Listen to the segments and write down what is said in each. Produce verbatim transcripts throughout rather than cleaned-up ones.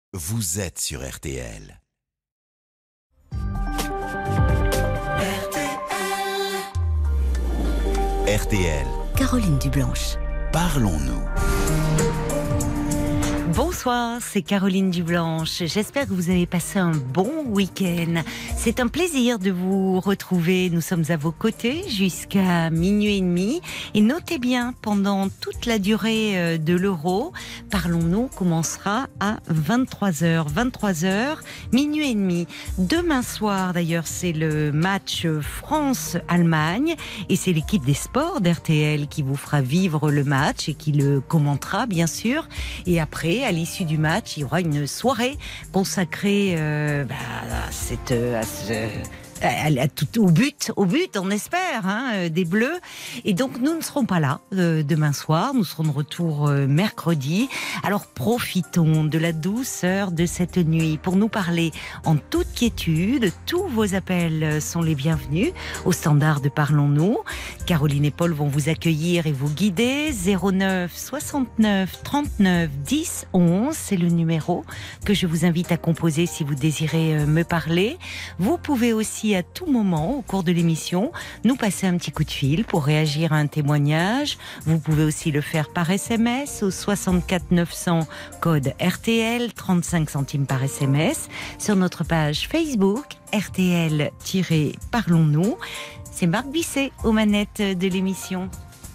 Vous êtes sur R T L. R T L. Caroline Dublanche. Parlons-nous. Bonsoir, c'est Caroline Dublanche. J'espère que vous avez passé un bon week-end. C'est un plaisir de vous retrouver. Nous sommes à vos côtés jusqu'à minuit et demi. Et notez bien, pendant toute la durée de l'Euro, Parlons-nous commencera à vingt-trois heures. vingt-trois heures, minuit et demi. Demain soir, d'ailleurs, c'est le match France-Allemagne. Et c'est l'équipe des sports d'R T L qui vous fera vivre le match et qui le commentera, bien sûr. Et après, à l'issue du match, il y aura une soirée consacrée euh, bah, à cette, à ce, à, à tout, au but, au but, on espère, hein, des Bleus. Et donc, nous ne serons pas là euh, demain soir. Nous serons de retour euh, mercredi. Alors, profitons de la douceur de cette nuit pour nous parler en toute quiétude. Tous vos appels sont les bienvenus au standard de Parlons-nous. Caroline et Paul vont vous accueillir et vous guider. zéro neuf soixante-neuf trente-neuf dix onze, c'est le numéro que je vous invite à composer si vous désirez me parler. Vous pouvez aussi à tout moment au cours de l'émission nous passer un petit coup de fil pour réagir à un témoignage. Vous pouvez aussi le faire par S M S au soixante-quatre neuf cents code R T L, trente-cinq centimes par S M S, sur notre page Facebook R T L-Parlons-nous. C'est Marc Bisset aux manettes de l'émission.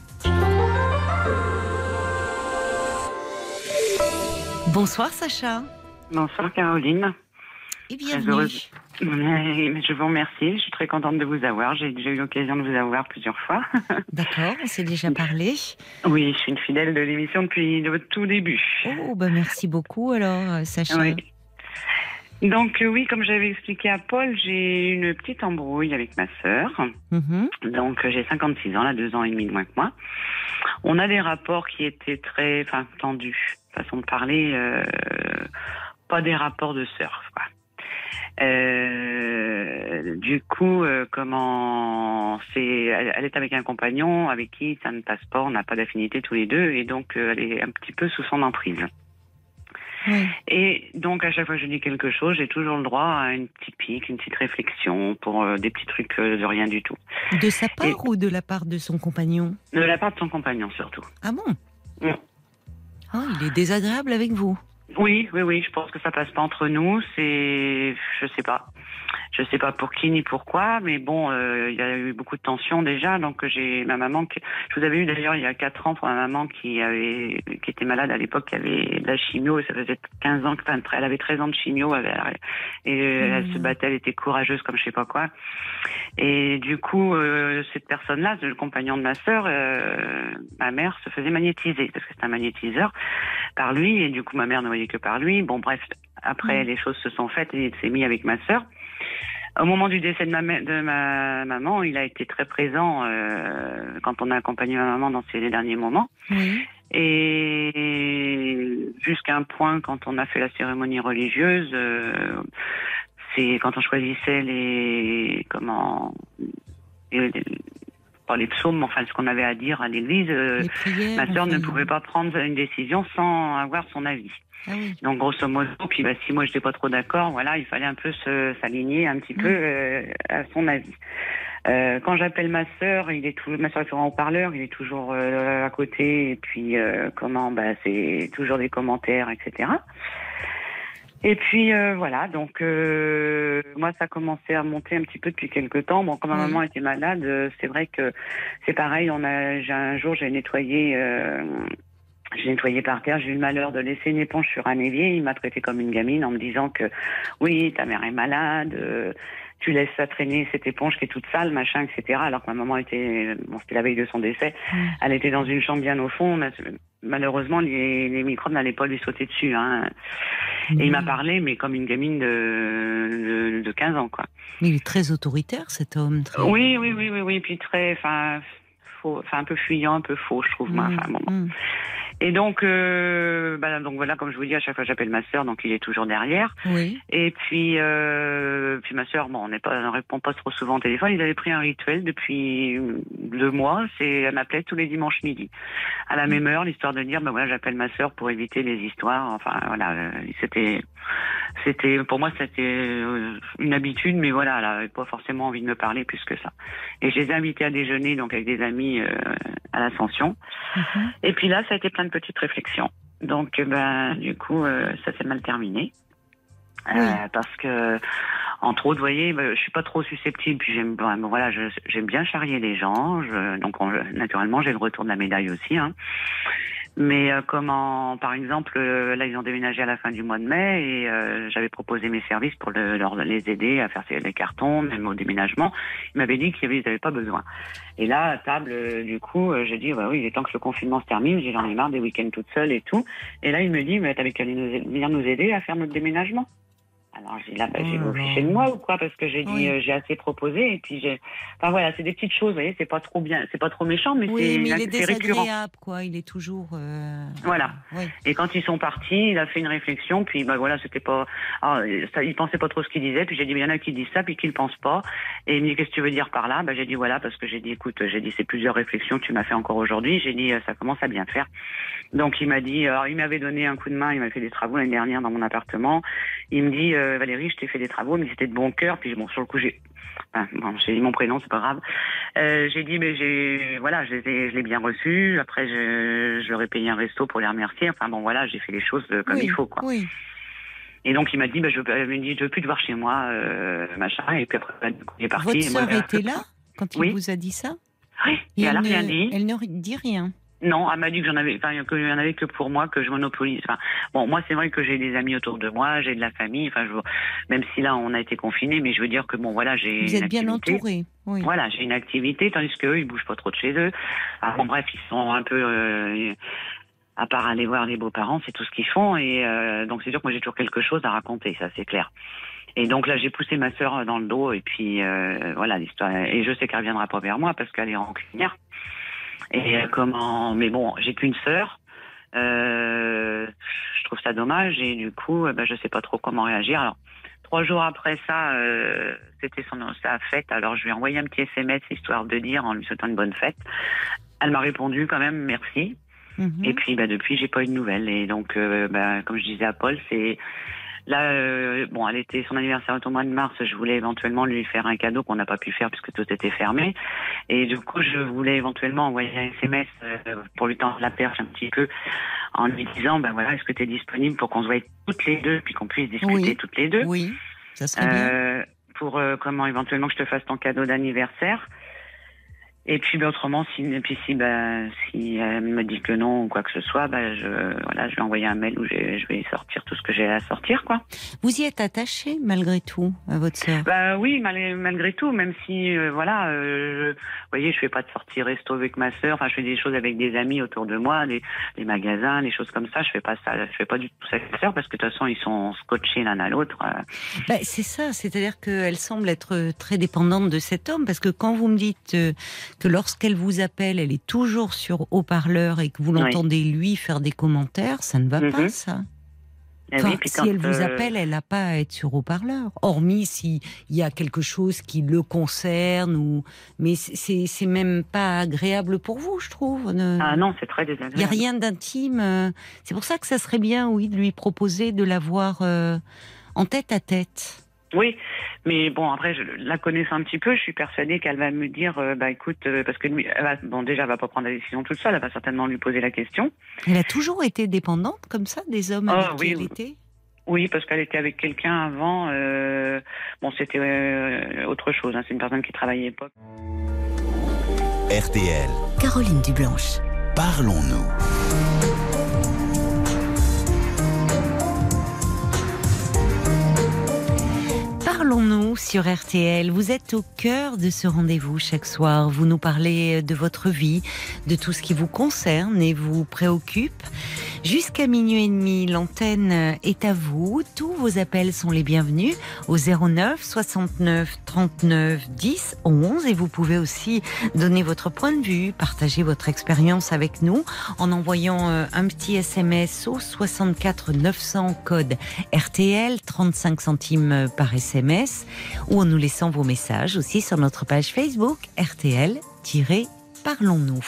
Bonsoir Sacha. Bonsoir Caroline. Et bienvenue. Mais je vous remercie, je suis très contente de vous avoir. J'ai déjà eu l'occasion de vous avoir plusieurs fois. D'accord, on s'est déjà parlé. Oui, je suis une fidèle de l'émission depuis le tout début. Oh, bah merci beaucoup alors Sacha. Oui. Donc euh, oui, comme j'avais expliqué à Paul, j'ai une petite embrouille avec ma sœur. Mm-hmm. Donc euh, j'ai cinquante-six ans, là, deux ans et demi de moins que moi. On a des rapports qui étaient très, enfin, tendus, façon de parler, euh, pas des rapports de sœurs, quoi. Euh, du coup, euh, comment c'est, elle, elle est avec un compagnon avec qui ça ne passe pas, on n'a pas d'affinité tous les deux, et donc euh, elle est un petit peu sous son emprise. Oui. Et donc à chaque fois que je dis quelque chose, j'ai toujours le droit à une petite pique, une petite réflexion pour euh, des petits trucs euh, de rien du tout. De sa part et ou de la part de son compagnon ? De la part de son compagnon surtout. Ah bon ? Oui. Oh, il est désagréable avec vous ? Oui, oui, oui, je pense que ça passe pas entre nous, c'est, je sais pas. Je sais pas pour qui ni pourquoi, mais bon, euh, il y a eu beaucoup de tensions déjà, donc j'ai ma maman, qui, je vous avais eu d'ailleurs il y a quatre ans pour ma maman qui avait, qui était malade à l'époque, qui avait de la chimio, et ça faisait quinze ans, enfin, elle avait treize ans de chimio, elle, et mmh. elle se battait, elle était courageuse comme je sais pas quoi. Et du coup, euh, cette personne-là, le compagnon de ma sœur, euh, ma mère se faisait magnétiser, parce que c'est un magnétiseur, par lui, et du coup ma mère ne voyait que par lui. Bon bref, après mmh. les choses se sont faites et il s'est mis avec ma sœur. Au moment du décès de ma, de ma maman, il a été très présent euh, quand on a accompagné ma maman dans ces derniers moments. Mmh. Et jusqu'à un point, quand on a fait la cérémonie religieuse, euh, c'est quand on choisissait les comment les, les, pas les psaumes, enfin ce qu'on avait à dire à l'église, euh, prières, ma sœur ne pouvait pas prendre une décision sans avoir son avis. Ah oui. Donc grosso modo, puis bah, si moi j'étais pas trop d'accord, voilà, il fallait un peu se, s'aligner un petit mmh. peu euh, à son avis. Euh, quand j'appelle ma sœur, il est toujours, ma sœur est sur un haut-parleur, il est toujours euh, à côté, et puis euh, comment, bah c'est toujours des commentaires, et cetera. Et puis euh, voilà, donc euh, moi ça a commencé à monter un petit peu depuis quelques temps. Bon, quand ma mmh. maman était malade, euh, c'est vrai que c'est pareil. On a, j'ai un jour j'ai nettoyé. Euh, J'ai nettoyé par terre, j'ai eu le malheur de laisser une éponge sur un évier. Il m'a traité comme une gamine en me disant que oui, ta mère est malade, euh, tu laisses ça traîner, cette éponge qui est toute sale, machin, et cetera. Alors que ma maman était, bon, c'était la veille de son décès, mmh. elle était dans une chambre bien au fond. Malheureusement, les, les microbes n'allaient pas lui sauter dessus. Hein. Mmh. Et il m'a parlé, mais comme une gamine de, de, de quinze ans, quoi. Mais il est très autoritaire, cet homme. Très... Oui, oui, oui, oui, oui, puis très, enfin, faux, enfin un peu fuyant, un peu faux, je trouve. Mmh. Moi, enfin, bon. Mmh. Et donc, euh, bah, donc voilà, comme je vous dis, à chaque fois j'appelle ma sœur, donc il est toujours derrière. Oui. Et puis, euh, puis ma sœur, bon, on n'est pas, on répond pas trop souvent au téléphone. Ils avaient pris un rituel depuis deux mois. C'est, elle m'appelait tous les dimanches midi, à la même heure, l'histoire de dire, ben voilà, j'appelle ma sœur pour éviter les histoires. Enfin, voilà, euh, c'était, c'était, pour moi, c'était euh, une habitude, mais voilà, elle avait pas forcément envie de me parler plus que ça. Et je les ai invités à déjeuner, donc avec des amis euh, à l'Ascension. Mm-hmm. Et puis là, ça a été plein de petites réflexions. Donc, ben, du coup, euh, ça s'est mal terminé. Euh, oui. Parce que, entre autres, vous voyez, je suis pas trop susceptible, puis j'aime, bon, voilà, je, j'aime bien charrier les gens, je, donc on, naturellement, j'ai le retour de la médaille aussi, hein. Mais euh, comment, par exemple, euh, là ils ont déménagé à la fin du mois de mai et euh, j'avais proposé mes services pour le, leur les aider à faire les cartons, même au déménagement. Ils m'avaient dit qu'ils n'avaient pas besoin. Et là, à table, euh, du coup, euh, j'ai dit, bah oui, il est temps que le confinement se termine, j'en ai marre des week-ends toute seule et tout. Et là, il me dit, mais t'avais qu'à venir nous aider à faire notre déménagement. Alors j'ai dit là, bah, j'ai vous fiché de moi ou quoi, parce que j'ai dit oui. euh, j'ai assez proposé et puis j'ai, enfin voilà, c'est des petites choses, vous voyez, c'est pas trop bien, c'est pas trop méchant, mais oui, c'est mais il est désagréable, récurrent. quoi. Il est toujours. Euh... Voilà. Oui. Et quand ils sont partis, il a fait une réflexion, puis bah voilà, c'était pas, ah, ça, il pensait pas trop ce qu'il disait, puis j'ai dit, il y en a qui disent ça, puis qui le pensent pas. Et il me dit, qu'est-ce que tu veux dire par là? Bah j'ai dit voilà, parce que j'ai dit, écoute, j'ai dit c'est plusieurs réflexions que tu m'as fait encore aujourd'hui. J'ai dit ça commence à bien faire. Donc il m'a dit, alors il m'avait donné un coup de main, il m'a fait des travaux l'année dernière dans mon appartement. Il me dit, euh, Valérie, je t'ai fait des travaux, mais c'était de bon cœur. Puis bon, sur le coup, j'ai, enfin, bon, j'ai dit mon prénom, c'est pas grave. Euh, j'ai dit, mais j'ai, voilà, je l'ai, je l'ai bien reçu. Après, je, je leur ai payé un resto pour les remercier. Enfin bon, voilà, j'ai fait les choses comme oui, il faut, quoi. Oui. Et donc il m'a dit, bah, je, il m'a dit, je veux plus te voir chez moi, euh, machin. Et puis après, bah, du coup, il est parti. Votre et sœur moi, était là quand il oui. vous a dit ça? Oui. Et, et elle a rien dit. Elle ne dit rien. Non, elle m'a dit que j'en avais, enfin, qu'il y en avait que pour moi, que je monopolise. Enfin, bon, moi, c'est vrai que j'ai des amis autour de moi, j'ai de la famille. Enfin, je, même si là, on a été confinés, mais je veux dire que bon, voilà, j'ai. Vous êtes bien entouré. Oui. Voilà, j'ai une activité, tandis qu'eux, ils bougent pas trop de chez eux. Alors, bon, bref, ils sont un peu. Euh, à part aller voir les beaux-parents, c'est tout ce qu'ils font. Et euh, donc, c'est sûr que moi, j'ai toujours quelque chose à raconter, ça, c'est clair. Et donc là, j'ai poussé ma sœur dans le dos, et puis euh, voilà l'histoire. Et je sais qu'elle reviendra pas vers moi parce qu'elle est rancunière. Et euh, comment, mais bon, j'ai qu'une sœur. Euh, je trouve ça dommage et du coup, euh, bah, je sais pas trop comment réagir. Alors, trois jours après ça, euh, c'était son sa fête. Alors, je lui ai envoyé un petit S M S histoire de dire en lui souhaitant une bonne fête. Elle m'a répondu quand même merci. Mm-hmm. Et puis, bah depuis, j'ai pas eu de nouvelles. Et donc, euh, bah, comme je disais à Paul, c'est là, euh, bon, elle était son anniversaire au mois de mars. Je voulais éventuellement lui faire un cadeau qu'on n'a pas pu faire puisque tout était fermé. Et du coup, je voulais éventuellement envoyer un S M S euh, pour lui tendre la perche un petit peu en lui disant, ben voilà, est-ce que tu es disponible pour qu'on se voie toutes les deux puis qu'on puisse discuter oui. toutes les deux. Oui, ça serait euh, bien. Pour euh, comment éventuellement que je te fasse ton cadeau d'anniversaire. Et puis ben, autrement, si, et puis si, ben, si elle me dit que non ou quoi que ce soit, ben, je, voilà, je vais envoyer un mail où je, je vais sortir tout ce que j'ai à sortir, quoi. Vous y êtes attaché malgré tout à votre sœur? Ben oui, mal, malgré tout, même si euh, voilà, euh, je, vous voyez, je fais pas de sortie resto avec ma sœur. Enfin, je fais des choses avec des amis autour de moi, des, des magasins, des choses comme ça. Je fais pas ça, je fais pas du tout ça avec ma sœur parce que de toute façon, ils sont scotchés l'un à l'autre. Euh. Ben, c'est ça, c'est-à-dire qu'elle semble être très dépendante de cet homme parce que quand vous me dites euh, que lorsqu'elle vous appelle, elle est toujours sur haut-parleur et que vous l'entendez oui. lui faire des commentaires, ça ne va mm-hmm. pas, ça. Enfin, oui, si quand, elle vous appelle, elle n'a pas à être sur haut-parleur. Hormis s'il y a quelque chose qui le concerne, ou... mais c'est, c'est même pas agréable pour vous, je trouve. Ne... Ah non, c'est très désagréable. Il n'y a rien d'intime. C'est pour ça que ça serait bien, oui, de lui proposer de l'avoir euh, en tête à tête. Oui, mais bon, après, je la connaissant un petit peu, je suis persuadée qu'elle va me dire, euh, bah écoute, euh, parce que lui, elle va, bon, déjà, elle va pas prendre la décision toute seule, elle va certainement lui poser la question. Elle a toujours été dépendante, comme ça, des hommes avec oh, qui oui, elle oui. était? Oui, parce qu'elle était avec quelqu'un avant, euh, bon, c'était euh, autre chose, hein, c'est une personne qui travaillait pas. R T L. Caroline Dublanche. Parlons-nous. Parlons-nous sur R T L. Vous êtes au cœur de ce rendez-vous chaque soir. Vous nous parlez de votre vie, de tout ce qui vous concerne et vous préoccupe. Jusqu'à minuit et demi, l'antenne est à vous. Tous vos appels sont les bienvenus au zéro neuf soixante-neuf trente-neuf dix onze et vous pouvez aussi donner votre point de vue, partager votre expérience avec nous en envoyant un petit S M S au soixante-quatre neuf cents code R T L, trente-cinq centimes par S M S, ou en nous laissant vos messages aussi sur notre page Facebook R T L-Parlons-nous.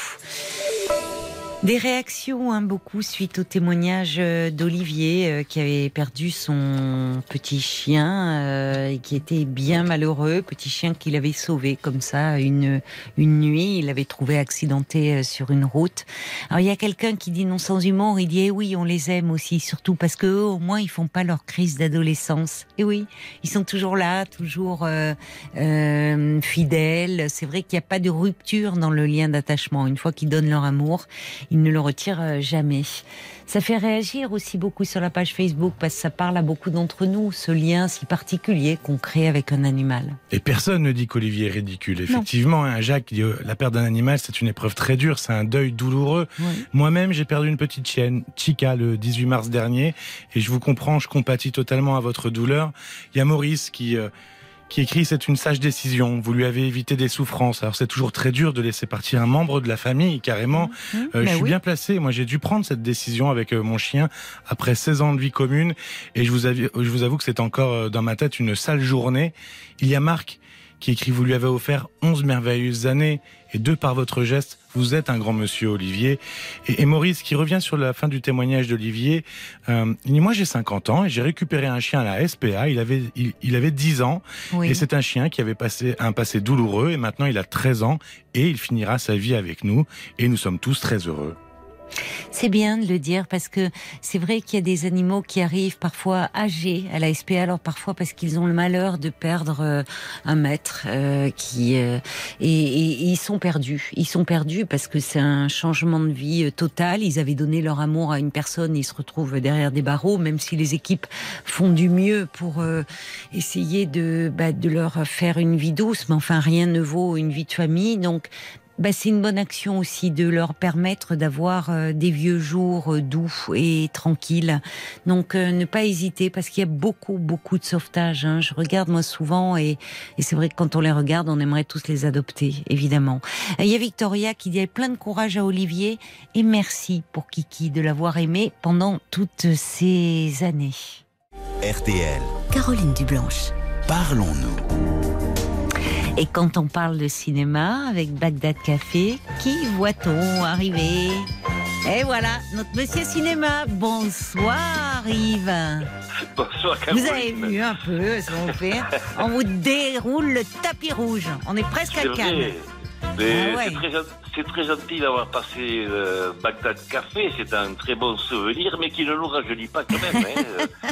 Des réactions, hein, beaucoup suite au témoignage d'Olivier euh, qui avait perdu son petit chien euh, et qui était bien malheureux, petit chien qu'il avait sauvé comme ça une une nuit, il l'avait trouvé accidenté sur une route. Alors il y a quelqu'un qui dit non sans humour, il dit eh oui on les aime aussi, surtout parce que eux, au moins ils font pas leur crise d'adolescence. Et oui, ils sont toujours là, toujours euh, euh, fidèles. C'est vrai qu'il n'y a pas de rupture dans le lien d'attachement. Une fois qu'ils donnent leur amour, ils ne le retirent jamais. Ça fait réagir aussi beaucoup sur la page Facebook parce que ça parle à beaucoup d'entre nous, ce lien si particulier qu'on crée avec un animal. Et personne ne dit qu'Olivier est ridicule. Effectivement, hein, Jacques dit euh, la perte d'un animal, c'est une épreuve très dure, c'est un deuil douloureux. Oui. Moi-même, j'ai perdu une petite chienne, Chica, le dix-huit mars dernier, et je vous comprends, je compatis totalement à votre douleur. Il y a Maurice qui... Euh, qui écrit « C'est une sage décision, vous lui avez évité des souffrances ». Alors c'est toujours très dur de laisser partir un membre de la famille, carrément. Mmh, euh, je suis oui. bien placé, moi j'ai dû prendre cette décision avec euh, mon chien après seize ans de vie commune, et je vous, avoue, je vous avoue que c'est encore euh, dans ma tête une sale journée. Il y a Marc qui écrit « Vous lui avez offert onze merveilleuses années, et deux par votre geste, vous êtes un grand monsieur, Olivier ». Et, et Maurice qui revient sur la fin du témoignage d'Olivier, euh, il dit « Moi j'ai cinquante ans et j'ai récupéré un chien à la S P A, il avait, il, il avait dix ans, oui. et c'est un chien qui avait passé un passé douloureux, et maintenant il a treize ans, et il finira sa vie avec nous, et nous sommes tous très heureux ». C'est bien de le dire parce que c'est vrai qu'il y a des animaux qui arrivent parfois âgés à la S P A, alors parfois parce qu'ils ont le malheur de perdre euh, un maître euh, qui euh, et, et, et ils sont perdus. Ils sont perdus parce que c'est un changement de vie euh, total. Ils avaient donné leur amour à une personne, ils se retrouvent derrière des barreaux, même si les équipes font du mieux pour euh, essayer de bah, de leur faire une vie douce, mais enfin rien ne vaut une vie de famille. Donc Bah, c'est une bonne action aussi de leur permettre d'avoir euh, des vieux jours euh, doux et tranquilles. Donc euh, ne pas hésiter parce qu'il y a beaucoup beaucoup de sauvetage. Hein. Je regarde moi souvent et, et c'est vrai que quand on les regarde, on aimerait tous les adopter, évidemment. Il y a Victoria qui dit plein de courage à Olivier et merci pour Kiki de l'avoir aimé pendant toutes ces années. R T L. Caroline Dublanche. Parlons-nous. Et quand on parle de cinéma avec Bagdad Café, qui voit-on arriver? Et voilà, notre monsieur cinéma. Bonsoir Yves. Bonsoir Caroline. Vous avez vu un peu ce qu'on fait. On vous déroule le tapis rouge. On est presque à Cannes. Ah ouais. C'est très, c'est très gentil d'avoir passé euh, Bagdad Café, c'est un très bon souvenir, mais qui ne nous rajeunit pas quand même. Hein.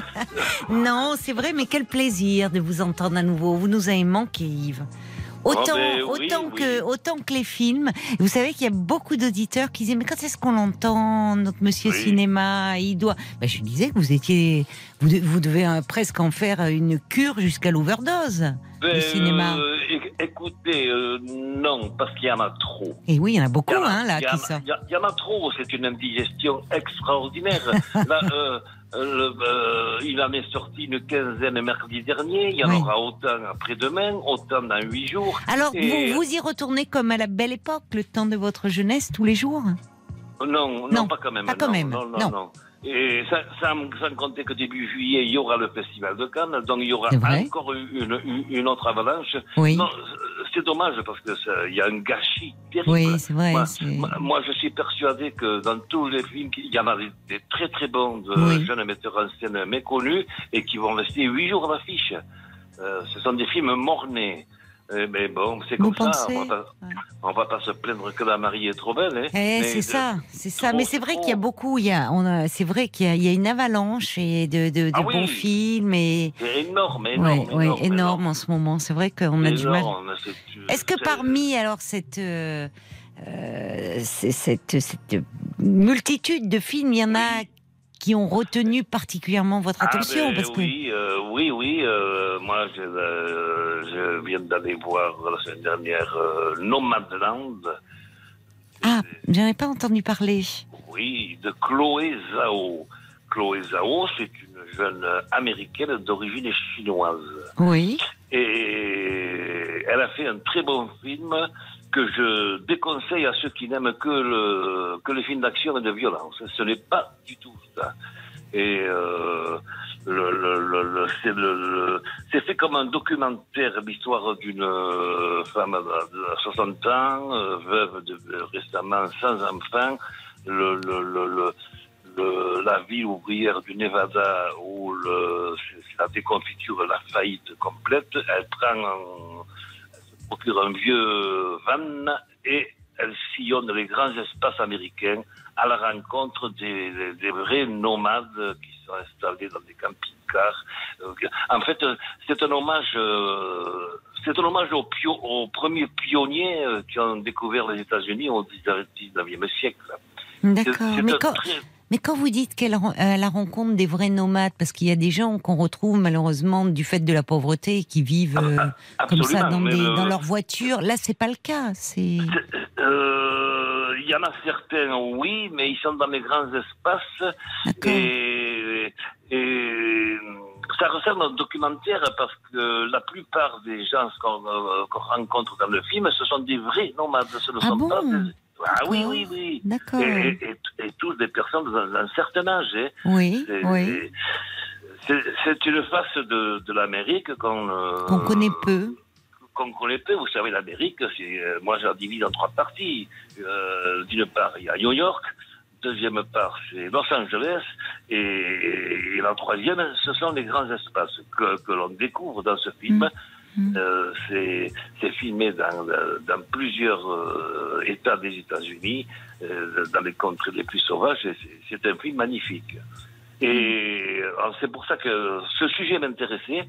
Non, c'est vrai, mais quel plaisir de vous entendre à nouveau. Vous nous avez manqué, Yves. Autant, oh ben, oui, autant, oui. Que, autant que les films. Vous savez qu'il y a beaucoup d'auditeurs qui disent mais quand est-ce qu'on l'entend, notre monsieur oui. cinéma, il doit... Ben, je disais que vous étiez... Vous, vous devez euh, presque en faire une cure jusqu'à l'overdose, ben, le cinéma. Euh, écoutez, euh, non, parce qu'il y en a trop. Et oui, il y en a beaucoup, a, hein, là, qui sortent. Il y en a trop, c'est une indigestion extraordinaire. Là, euh, Le, euh, il en est sorti une quinzaine mercredi dernier, il y en oui. aura autant après-demain, autant dans huit jours. Alors, et... vous, vous y retournez comme à la belle époque, le temps de votre jeunesse, tous les jours? Non, non, non pas quand même. Pas quand non, même. Non, non, non. non. Et ça, ça, sans compter que début juillet, il y aura le Festival de Cannes, donc il y aura encore une, une, une autre avalanche. Oui. Non, c'est dommage parce que ça, il y a un gâchis terrible. Oui, c'est vrai. Moi, c'est... moi, je suis persuadé que dans tous les films, il y en a des, des très très bons de oui. jeunes metteurs en scène méconnus et qui vont rester huit jours à l'affiche. Euh, ce sont des films mornés. Eh mais bon, c'est comme Vous ça. Pensez On va, pas, ouais. on va pas se plaindre que la mariée est trop belle. Hein. Eh, c'est de, ça, c'est ça. Trop, mais c'est vrai trop. qu'il y a beaucoup. Il y a, on a, c'est vrai qu'il y a, il y a une avalanche et de, de, de ah bons oui. films et. C'est énorme, énorme, ouais, énorme, ouais, énorme, énorme en ce moment. C'est vrai qu'on a du mal. Est-ce que c'est... parmi alors cette euh, euh, cette, cette multitude de films, il y en a qui ont retenu particulièrement votre attention? Ah ben, parce que... Oui, euh, oui, oui. Euh, moi, je, euh, je viens d'aller voir la semaine dernière euh, Nomadland. Ah, j'en ai pas entendu parler. oui, de Chloé Zhao. Chloé Zhao, c'est une jeune américaine d'origine chinoise. Oui. Et elle a fait un très bon film que je déconseille à ceux qui n'aiment que, le, que les films d'action et de violence. Ce n'est pas du tout ça. Et euh, le, le, le, le, c'est, le, le, c'est fait comme un documentaire, l'histoire d'une femme de soixante ans, euh, veuve de, récemment sans enfant, le, le, le, le, le, la ville ouvrière du Nevada où le, c'est la déconfiture, la faillite complète. Elle prend un, elle se procure un vieux van et elle sillonne les grands espaces américains à la rencontre des, des, des vrais nomades qui sont installés dans des camping-cars. En fait, c'est un hommage, euh, c'est un hommage aux, pio, aux premiers pionniers qui ont découvert les États-Unis au dix-neuvième siècle. D'accord. C'est, c'est mais, quand, très... mais quand vous dites qu'elle à la rencontre des vrais nomades, parce qu'il y a des gens qu'on retrouve malheureusement du fait de la pauvreté qui vivent euh, ah, comme ça dans, des, le... dans leur voiture, là c'est pas le cas. C'est... c'est euh, il y en a certains, oui, mais ils sont dans les grands espaces. D'accord. Et, et ça ressemble à un documentaire parce que la plupart des gens qu'on, euh, qu'on rencontre dans le film, ce sont des vrais nomades. Ce ne ah sont bon pas des... Ah oui, oui, oui. D'accord. Et, et, et tous des personnes d'un certain âge. Hein. Oui, c'est, oui. C'est, c'est une face de, de l'Amérique qu'on... Euh, qu'on connaît peu. Qu'on connaît peu. Vous savez, l'Amérique, c'est, euh, moi je la divise en trois parties. Euh, d'une part, il y a New York. Deuxième part, c'est Los Angeles. Et, et la troisième, ce sont les grands espaces que, que l'on découvre dans ce film. Mmh. Mmh. Euh, c'est, c'est filmé dans, dans plusieurs euh, États des États-Unis, euh, dans les contrées les plus sauvages. Et c'est, c'est un film magnifique. Et alors, c'est pour ça que ce sujet m'intéressait.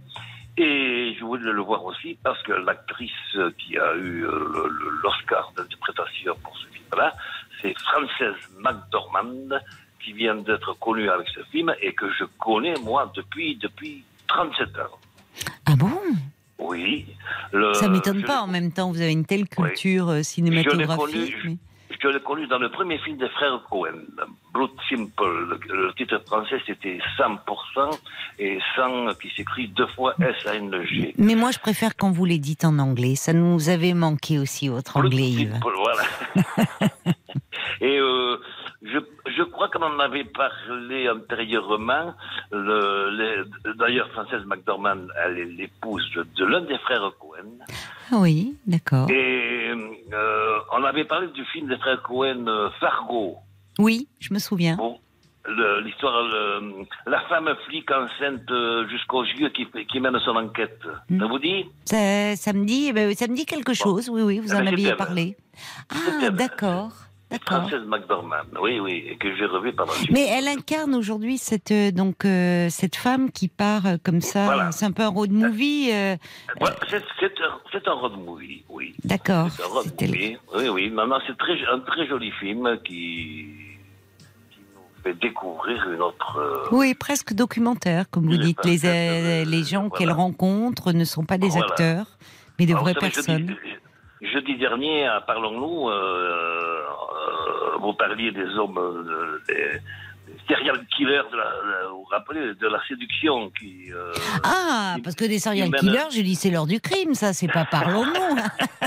Et je voulais le voir aussi parce que l'actrice qui a eu euh, le, le, l'Oscar d'interprétation pour ce film-là, c'est Frances McDormand, qui vient d'être connue avec ce film et que je connais, moi, depuis, depuis trente-sept ans. Ah bon ? Oui. Le, ça m'étonne pas, en même temps, vous avez une telle culture oui. cinématographique. Je l'ai, connu, mais... je l'ai connu dans le premier film des frères Coen, Blood Simple. Le, le titre français, c'était cent pour cent, et cent qui s'écrit deux fois S A N G. Mais moi, je préfère quand vous les dites en anglais. Ça nous avait manqué aussi, votre Blood anglais, Yves. Simple, voilà. Et euh, je, je crois qu'on en avait parlé antérieurement. Le, les, d'ailleurs, Frances McDormand, elle est l'épouse de, de l'un des frères Coen. Ah oui, d'accord. Et euh, on avait parlé du film des frères Coen, euh, Fargo. Oui, je me souviens. Bon, le, l'histoire, le, la femme flic enceinte euh, jusqu'aux yeux qui, qui mène son enquête. Mmh. Ça vous dit ça, ça, me dit ben, ça me dit quelque bon. chose, oui, oui, vous eh en ben, aviez parlé. Ah, d'accord. D'accord. Frances McDormand, oui, oui, et que j'ai revu pendant. Mais elle incarne aujourd'hui cette donc euh, cette femme qui part euh, comme ça. Voilà. C'est un peu un road movie. Euh, voilà, c'est, c'est, un, c'est un road movie, oui. D'accord. C'est un road C'était movie, le... oui, oui. Non, non, c'est très, un très joli film qui, qui nous fait découvrir une autre. Euh... Oui, presque documentaire, comme vous dites. Les euh, les gens voilà. qu'elle rencontre ne sont pas des voilà. acteurs, mais de Alors, vraies savez, personnes. Jeudi, jeudi dernier, à Parlons-nous. Euh, vous parliez des hommes, euh, des, des serial killers, de la, la, vous vous rappelez, de la séduction qui... Euh, ah, qui, parce que des serial killers, mène... je dis c'est l'heure du crime, ça, c'est pas Parlons-nous.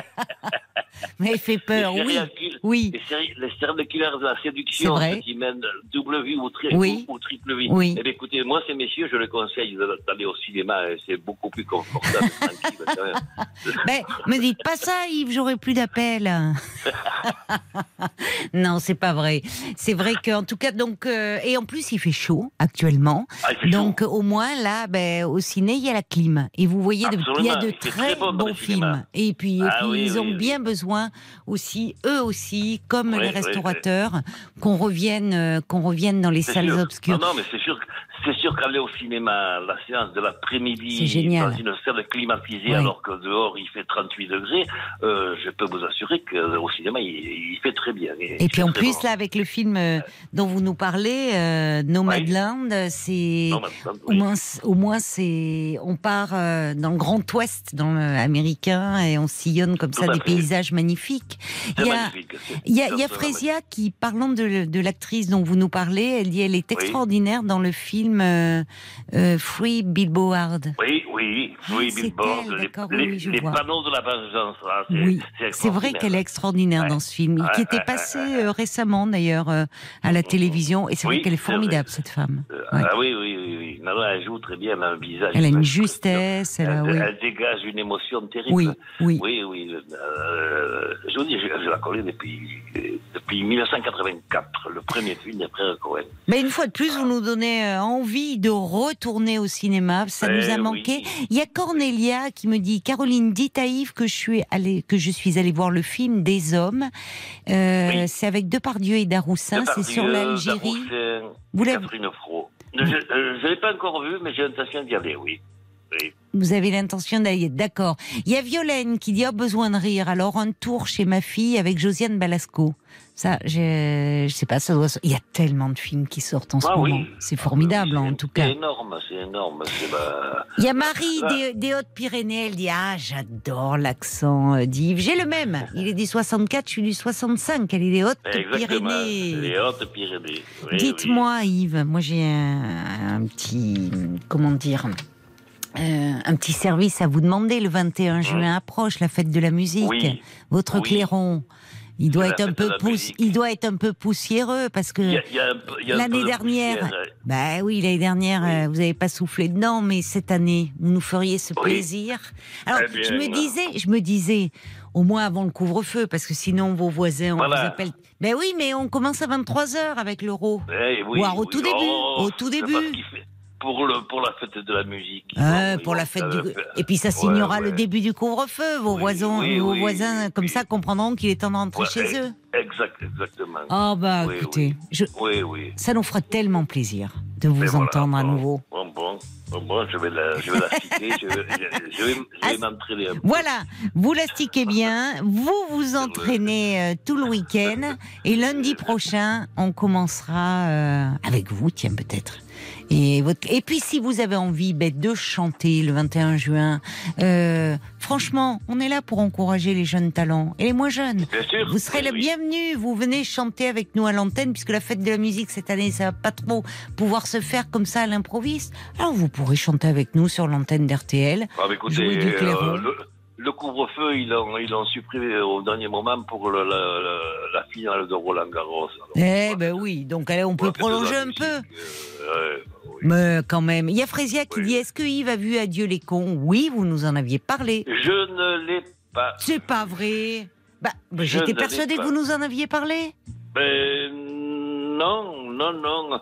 Mais il fait peur, oui. Kill, oui. Les, séri- les serial killers de la séduction qui mènent double vie ou, tri- oui. ou, ou triple vie. Oui. Eh bien, écoutez, moi, ces messieurs, je les conseille d'aller au cinéma, c'est beaucoup plus confortable, tranquille. Quand même. Mais me dites pas ça, Yves, j'aurai plus d'appels. Non, c'est pas vrai. C'est vrai qu'en tout cas, donc, euh, et en plus, il fait chaud actuellement. Ah, il fait donc, chaud. Au moins, là, ben, au ciné, il y a la clim. Et vous voyez, il y a de très, très bon bons films. Et puis, ah, et puis oui, ils oui, ont oui. bien besoin aussi, eux aussi, comme oui, les restaurateurs, oui, oui. qu'on revienne, euh, qu'on revienne dans les c'est salles sûr. obscures. Non, non, mais c'est sûr, c'est sûr qu'aller au cinéma, la séance de l'après-midi, c'est génial. dans une salle climatisée, oui. alors que dehors il fait trente-huit degrés, euh, je peux vous assurer qu'au cinéma il, il fait très bien. Et puis en plus, bon. là, avec le film euh, dont vous nous parlez, euh, Nomadland, oui. c'est Nomadland, oui. au moins, au moins c'est, on part euh, dans le Grand Ouest, dans l'américain, et on sillonne comme Tout ça des fait. paysages magnifiques. C'est il y a, magnifique. Il y a, il y a Frésia qui, parlant de, de l'actrice dont vous nous parlez, elle dit elle est extraordinaire oui. dans le film euh, euh, Free Billboard. Oui, oui, Free Billboard. Elle, les, oui, les panneaux de la vengeance. Là, c'est, oui, c'est, c'est vrai qu'elle est extraordinaire ouais. dans ce film, ouais, qui était passé ouais, ouais. Euh, récemment d'ailleurs euh, à la télévision, et c'est oui, vrai qu'elle est formidable, cette femme. Euh, ouais. Ah oui, oui, oui, oui. Non, elle joue très bien, elle a un visage. Elle a une justesse. Elle, a, elle, oui. elle dégage une émotion terrible. Oui, oui. Oui, oui. Euh, je vous dis, je, je la connais depuis, depuis dix-neuf cent quatre-vingt-quatre, le premier film des frères Cohen. Mais une fois de plus, ah. vous nous donnez envie de retourner au cinéma. Ça eh nous a manqué. Oui. Il y a Cornelia qui me dit, Caroline, dites à Yves que je suis allée, que je suis allée voir le film Des Hommes. Euh, oui. C'est avec Depardieu et Daroussin. Depardieu, c'est sur l'Algérie. Vous l'avez Catherine Fro. Je ne l'ai pas encore vu, mais j'ai l'intention d'y aller, oui. oui. Vous avez l'intention d'aller, d'accord. Il y a Violaine qui dit oh, besoin de rire. Alors un tour chez ma fille avec Josiane Balasco. Ça, je, je sais pas, ça doit. Il y a tellement de films qui sortent en ce ah, moment. Oui. C'est formidable, ah, oui, en tout cas. C'est énorme, c'est énorme. C'est bah... Il y a Marie ah. des, des Hautes-Pyrénées. Elle dit ah, j'adore l'accent d'Yves. J'ai le même. Il est du soixante-quatre, je suis du soixante-cinq. Elle est des Hautes-Pyrénées. Les Hautes-Pyrénées. Oui, Dites-moi, oui. Yves. Moi, j'ai un, un petit, comment dire. Euh, un petit service à vous demander. Le vingt et un juin approche, la fête de la musique. Oui. Votre oui. clairon, il doit être un peu pouss... il doit être un peu poussiéreux parce que il y a, il y a un peu, il y a l'année dernière, poussière, ouais. bah oui, l'année dernière, oui. euh, vous n'avez pas soufflé dedans, mais cette année, vous nous feriez ce oui. plaisir. Alors, eh bien, je me disais, je me disais, au moins avant le couvre-feu, parce que sinon vos voisins, on voilà. vous appelle. Ben oui, mais on commence à vingt-trois heures avec l'euro. Eh oui, ou alors, au oui. tout début, oh, au tout début. Pour, le, pour la fête de la musique. Euh, pour la fête du... Et puis ça signera ouais, ouais. le début du couvre-feu. Vos, oui, voisins, oui, vos oui, voisins, oui, comme oui. ça, comprendront qu'il est temps de rentrer ouais, chez eux. Exact, exactement. Oh bah oui, écoutez, oui. Je... Oui, oui. ça nous fera tellement plaisir de vous Mais entendre voilà, à bon, nouveau. Bon, bon, bon, bon je vais la, je vais la sticker, je vais, je vais, je vais m'entraîner un peu. Voilà, vous la stickez bien, vous vous entraînez euh, tout le week-end, et lundi prochain, on commencera euh, avec vous, tiens, peut-être. Et, votre... et puis si vous avez envie ben, de chanter le vingt et un juin, euh, franchement, on est là pour encourager les jeunes talents et les moins jeunes. Bien sûr, vous serez oui, le oui. bienvenu, vous venez chanter avec nous à l'antenne, puisque la fête de la musique cette année, ça va pas trop pouvoir se faire comme ça à l'improviste. Alors vous pourrez chanter avec nous sur l'antenne d'R T L. Ah, mais écoutez, jouer du clairon. Euh, le... Le couvre-feu, ils l'ont, ils l'ont supprimé au dernier moment pour le, la, la, la finale de Roland Garros. Alors, eh ben oui, donc allez, on peut prolonger un peu. Euh, ouais, oui. Mais quand même, il y a Frésia qui oui. dit, est-ce que Yves a vu Adieu les cons ? Oui, vous nous en aviez parlé. Je ne l'ai pas. C'est pas vrai. Bah, bah j'étais persuadée que vous nous en aviez parlé. Ben non, non, non.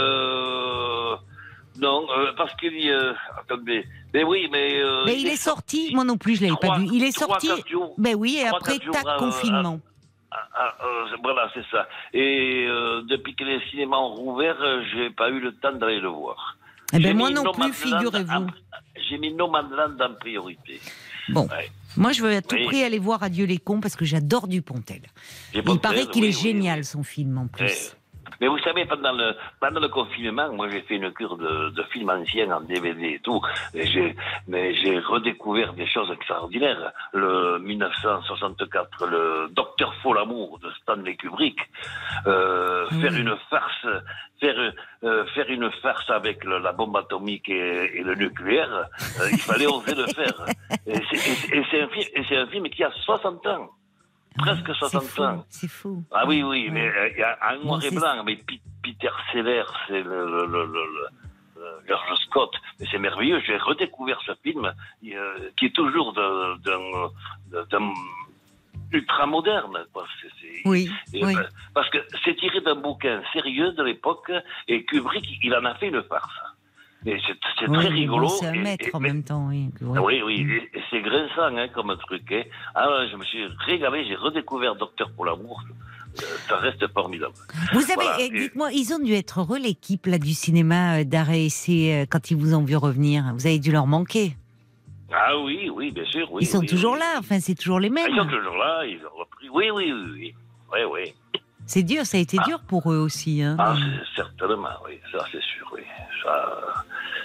Le... Non, euh, parce qu'il y a... Attendez... Mais oui, mais... Euh, mais il, il est sorti, sorti, moi non plus je l'avais pas vu. Il est sorti, ben oui, et après tac, confinement. Ah, ah, ah, voilà, c'est ça. Et euh, depuis que les cinémas ont rouvert, j'ai pas eu le temps d'aller le voir. Eh ben moi non plus, figurez-vous. J'ai mis Nomadland en priorité. Bon, ouais. Moi je veux à tout oui. prix aller voir Adieu les cons parce que j'adore Dupontel. Il paraît qu'il oui, est oui, génial oui. son film en plus. Et... Mais vous savez, pendant le, pendant le confinement, moi j'ai fait une cure de, de films anciens en D V D et tout, et j'ai, mais j'ai redécouvert des choses extraordinaires. Le dix-neuf cent soixante-quatre, le Docteur Folamour de Stanley Kubrick, euh, mmh. faire une farce, faire, euh, faire une farce avec le, la bombe atomique et, et le nucléaire, euh, il fallait oser le faire. Et c'est, et, et c'est un film, et c'est un film qui a soixante ans. Presque soixante c'est fou, ans. C'est fou. Ah oui, oui, ouais. mais il euh, y a un noir bon, et blanc. Mais P- Peter Sellers, c'est le, le, le, le, le George Scott. Mais c'est merveilleux. J'ai redécouvert ce film euh, qui est toujours d'un, d'un, d'un ultra moderne. Quoi. C'est, c'est, oui, et, oui. Parce que c'est tiré d'un bouquin sérieux de l'époque et Kubrick, il en a fait une farce. Et c'est, c'est oui, très rigolo. Bon, c'est un maître et, et, en même temps, oui. Oui, oui, et, et c'est grinçant hein, comme truc. Hein. Alors, je me suis régalé, j'ai redécouvert Docteur pour l'amour. Euh, ça reste formidable. Vous avez, voilà. Dites-moi, ils ont dû être heureux, l'équipe là, du cinéma d'Arrêt Essai, quand ils vous ont vu revenir. Vous avez dû leur manquer. Ah oui, oui, bien sûr. Oui, ils sont oui, toujours oui. là, enfin, c'est toujours les mêmes. Ils sont toujours là, ils ont repris. Oui, oui, oui, oui. Oui, oui. C'est dur, ça a été ah. dur pour eux aussi. Hein. Ah, c'est, certainement, oui, ça c'est sûr, oui. Ça...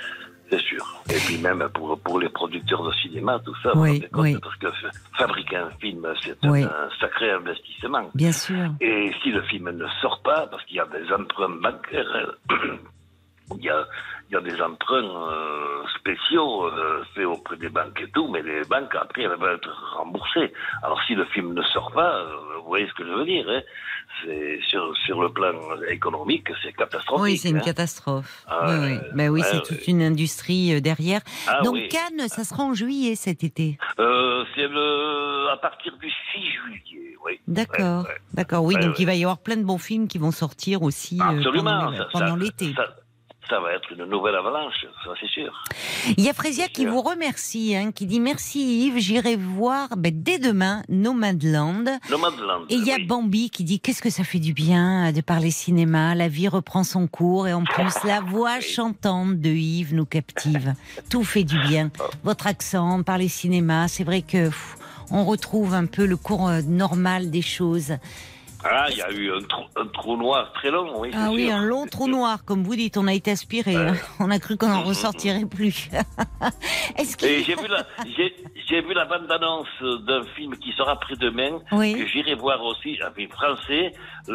C'est sûr. Et puis même pour, pour les producteurs de cinéma, tout ça, oui, compte, oui. parce que fabriquer un film, c'est oui. un, un sacré investissement. Bien sûr. Et si le film ne sort pas, parce qu'il y a des emprunts bancaires, il y a, il y a des emprunts euh, spéciaux euh, faits auprès des banques et tout, mais les banques, après, elles vont être remboursées. Alors si le film ne sort pas, euh, vous voyez ce que je veux dire, hein, c'est sur, sur le plan économique, c'est catastrophique. Oui, c'est une hein. catastrophe. Ah, oui, oui. Ben oui, ouais, c'est ouais. toute une industrie euh, derrière. Ah, Donc oui. Cannes, ça sera en juillet cet été. Euh, c'est le, à partir du six juillet, oui. D'accord, Ouais, ouais. d'accord. Oui, Ouais, donc ouais. il va y avoir plein de bons films qui vont sortir aussi euh, Absolument. pendant, ça, pendant ça, l'été. Ça, ça va être une nouvelle avalanche, ça c'est sûr. Il y a Frésia C'est qui sûr. vous remercie, hein, qui dit merci Yves, j'irai voir ben, dès demain Nomadland. Nomadland. Et il y a oui. Bambi qui dit qu'est-ce que ça fait du bien de parler cinéma, la vie reprend son cours et en plus la voix chantante de Yves nous captive. Tout fait du bien. Votre accent, parler cinéma, c'est vrai que pff, on retrouve un peu le cours euh, normal des choses. Ah, il y a eu un trou, un trou noir très long, oui. Ah c'est oui, sûr. un long trou noir, comme vous dites, on a été aspiré. Ouais. Hein. On a cru qu'on n'en ressortirait plus. Est-ce Et qu'il... j'ai vu la, j'ai, j'ai vu la bande-annonce d'un film qui sera après-demain, Oui. que j'irai voir aussi, un film français,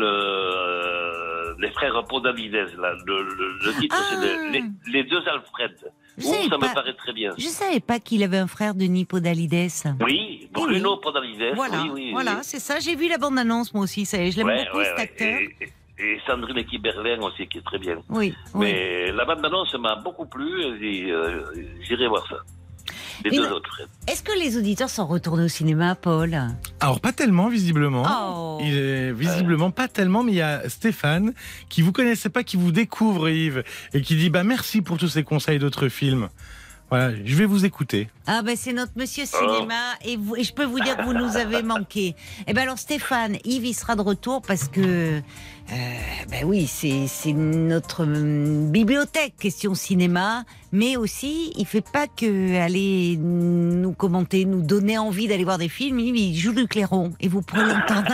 le, les frères Podalides, là. Le, le, le titre, Ah. c'est le- les, les deux Alfred. Vous Oh, savez ça pas- me paraît très bien. Je savais pas qu'il avait un frère, Denis Podalides. Oui, Eh Bruno oui. Podalides. Voilà, oui, oui, voilà, oui. c'est ça. J'ai vu la bande-annonce moi aussi. Ça y est, je l'aime Ouais, beaucoup ouais, cet ouais. acteur. Et, et- et Sandrine Kiberlin aussi, qui est très bien. Oui, oui. Mais la bande-annonce m'a beaucoup plu et euh, j'irai voir ça. Les Mais deux non. autres frères. Est-ce que les auditeurs sont retournés au cinéma, Paul? Alors pas tellement visiblement. Oh. Il est visiblement pas tellement, mais il y a Stéphane qui vous connaissait pas, qui vous découvre Yves et qui dit bah merci pour tous ces conseils d'autres films. Voilà, je vais vous écouter. Ah ben c'est notre monsieur cinéma et, vous, et je peux vous dire que vous nous avez manqué. Eh ben alors Stéphane, Yves il sera de retour parce que euh, ben oui c'est c'est notre hum, bibliothèque question cinéma, mais aussi il fait pas que aller nous commenter, nous donner envie d'aller voir des films. Yves il joue le clairon et vous pourrez l'entendre.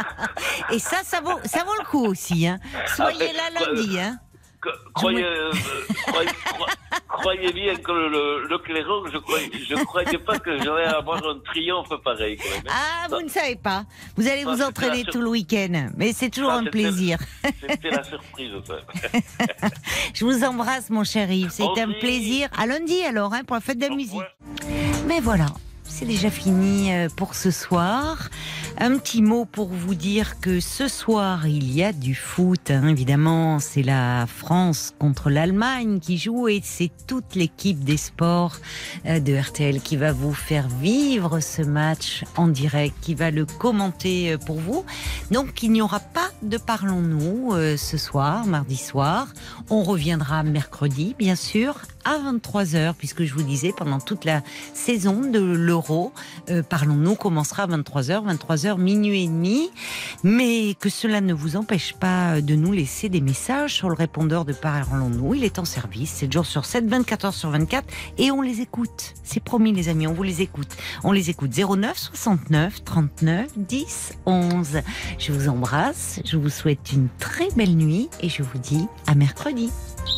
Et ça ça vaut ça vaut le coup aussi. Hein. Soyez là lundi. Hein. Croyez, euh, croyez, croyez, croyez bien que le, le, le clairon, je croyais, je croyais pas que j'allais avoir un triomphe pareil. Quand même. Ah, vous ne savez pas. Vous allez Ça, vous c'était entraîner la sur- tout le week-end. Mais c'est toujours Ça, un c'était- plaisir. C'était la surprise. Ça. Je vous embrasse, mon cher Yves. C'était un Merci. plaisir. À lundi, alors, hein, pour la fête de la Au musique. revoir. Mais voilà, c'est déjà fini euh, pour ce soir. Un petit mot pour vous dire que ce soir, il y a du foot. Hein. Évidemment, c'est la France contre l'Allemagne qui joue et c'est toute l'équipe des sports euh, de R T L qui va vous faire vivre ce match en direct, qui va le commenter euh, pour vous. Donc, il n'y aura pas de Parlons-nous euh, ce soir, mardi soir. On reviendra mercredi, bien sûr, à vingt-trois heures, puisque je vous disais, pendant toute la saison de l'Euro, euh, Parlons-nous commencera à vingt-trois heures, vingt-trois heures, minuit et demi, mais que cela ne vous empêche pas de nous laisser des messages sur le répondeur de Parlons-nous. Il est en service, sept jours sur sept, vingt-quatre heures sur vingt-quatre, et on les écoute. C'est promis, les amis, on vous les écoute. On les écoute zéro neuf soixante-neuf trente-neuf dix onze. Je vous embrasse, je vous souhaite une très belle nuit, et je vous dis à mercredi.